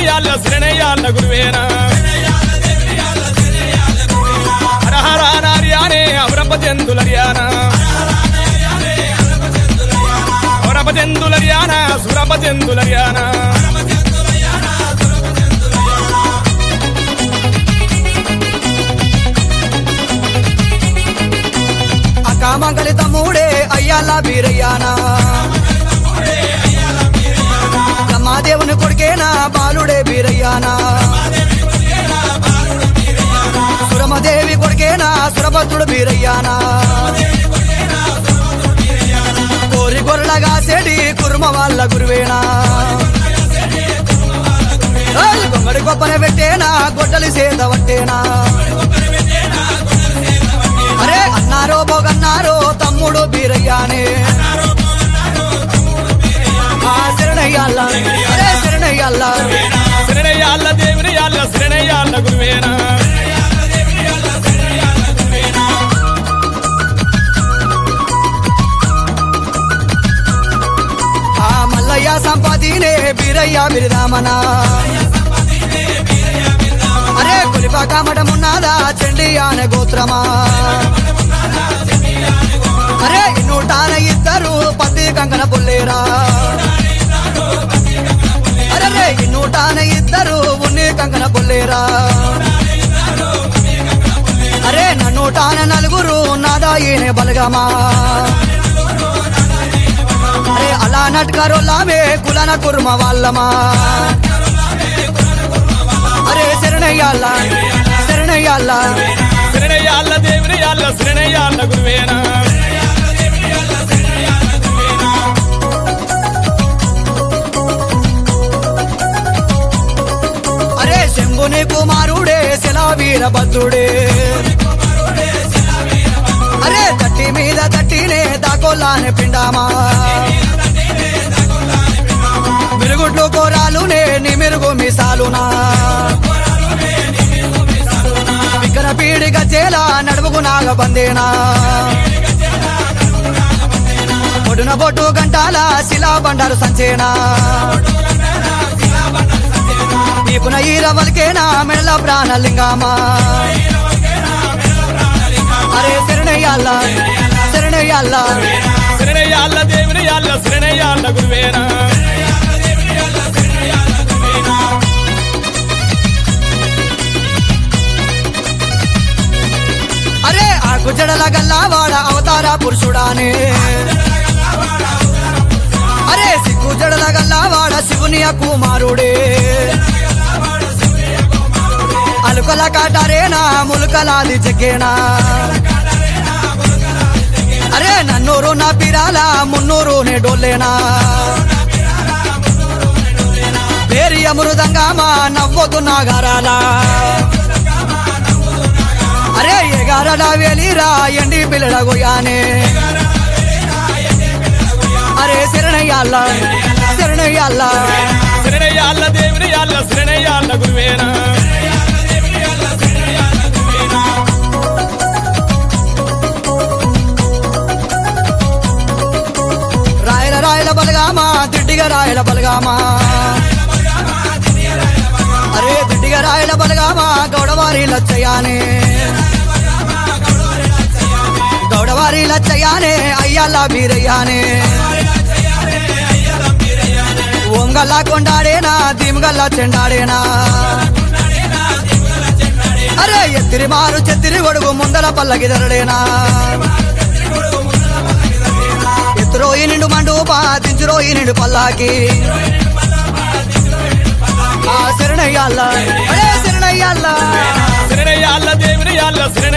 శరణయ్యాళ్ళ గురువేనా హరహర నార్యానే అవరపజందులర్యానా అవరపజందులర్యానా సురపజందులర్యానా కామంగలి తమ్ముడే అయ్యాల బీరయ్యానా బ్రహ్మాదేవుని కొడుకేనా బాలుడే బీరయ్యానా సురమదేవి కొడుకేనా సురభద్రుడు బీరయ్యానా కోరి గొర్రెలగా సెడి కుర్మ వాళ్ళ గురువేనా గొంగడి గొప్పన పెట్టేనా గొడ్డలి సేద పట్టేనా అరే అన్నారో బోగన్నారో తమ్ముడు బీరయ్యానే శరణయ్యాళ్ళ అరే శరణయ్యాళ్ళ శరణయ్యాళ్ళ దేవుని యాళ్ళ శరణయ్యాళ్ళ గురువేనా మల్లయ్య సంపదినే బీరయ్య బిరిదామనా అరే కులిపాక మఠమున్నాదా చండి అనే గోత్రమా అరే నూటాన ఇద్దరు పత్తి కంకణ పుల్లేరా అరే నూటాన ఇద్దరు ఉన్ని కంకణ పుల్లేరా అరే నూటాన నలుగురు నాదా ఈయన బలగమా అరే అలా నట్కరోలామే కులన కుర్మ వాళ్ళమా అరే శరణయ్యాళ్ళ శరణయ్యాళ్ళ శరణయ్యాళ్ళ దేవుని యాళ్ళ శరణయ్యాళ్ళ గురువేనా అరే శంభుని కుమారుడే శిలా వీరభద్రుడే అరే తట్టి మీద తట్టినే దాకోలానే పిండామా మిరుగుడ్లు కోరాలునే నిమిరుగు మిసాలునా వికర పీడి గజ్జేల నడుముకు నాగబందేనా పొడున బొట్టు గంటాల శిలా బండారు సంచేనా నీపున ఈరవల్కేనా మెడల ప్రాణలింగామా అరే శరణయ్యాళ్ళ శరణయ్యాళ్ళ శరణయ్యాళ్ళ దేవుని యాళ్ళ శరణయ్యాళ్ళ గురువేనా అరే ఆ గుజ్జడల గల్లావాడ అవతార పురుషుడానే అరే సిగ్గు జడల గల్లావాడ శివుని కుమారుడే అలుకల కాటారేనా ములుకలాది జగ్గేనా అరే నన్నూరు నా పిరాల మున్నూరు నే డోలేనా పేరి అమృదంగామా నవ్వొద్దు నాగారాలా అరే ఎగారడా వేలిరా ఎండి పిల్లల గోయానే అరే శరణయ్యాళ్ళ శరణయ్యాళ్ళ శరణయ్యాళ్ళ దేవుని యాళ్ళ శరణయ్యాళ్ళ గురువేనా రాయల రాయల బలగామా దిడ్డిగా రాయల బలగామా అరే దిడ్డిగా రాయల బలగామా గౌడవారి లచ్చయానే గౌడవారి లచ్చయానే అయ్యాల బీరయ్యానే ఓంగల్లా కొండాడేనా దిమగల్లా చెండాడేనా అరే ఎత్తిరి మారు చెత్తిరి గొడుగు ముందల పల్లగిదరడేనా ఎత్తురో ఈ నిండు మండూపా దించురో ఈ నిండు పల్లాకి శరణయ్యాళ్ళ అరే శరణయ్యాళ్ళ శరణయ్యాళ్ళ దేవుని యాళ్ళ